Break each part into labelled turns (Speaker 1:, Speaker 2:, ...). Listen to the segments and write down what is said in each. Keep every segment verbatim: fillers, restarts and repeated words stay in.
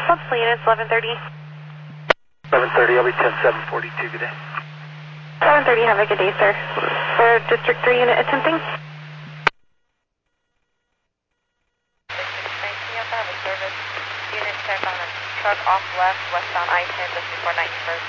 Speaker 1: Subsley units, eleven thirty.
Speaker 2: eleven thirty, I'll be ten seven forty-two, good day.
Speaker 1: eleven thirty, have a good day, sir. For District three unit attempting. Unit check on a truck off left, westbound I ten, just before ninety-first.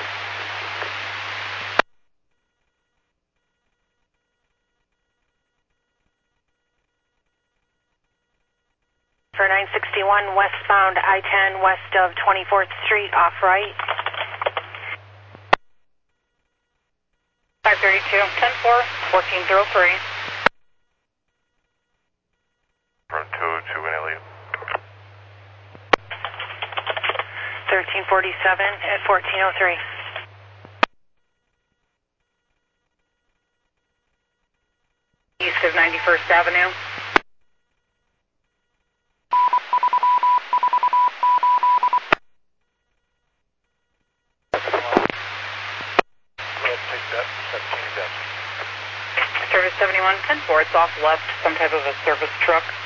Speaker 1: For nine sixty-one, westbound I ten, west of twenty-fourth Street, off right. five thirty-two, ten four, fourteen oh three.
Speaker 3: Front two oh two in Elliott.
Speaker 1: thirteen forty-seven at fourteen oh three. East of ninety-first Avenue. Service seventy-one, ten four, it's off left, some type of a service truck.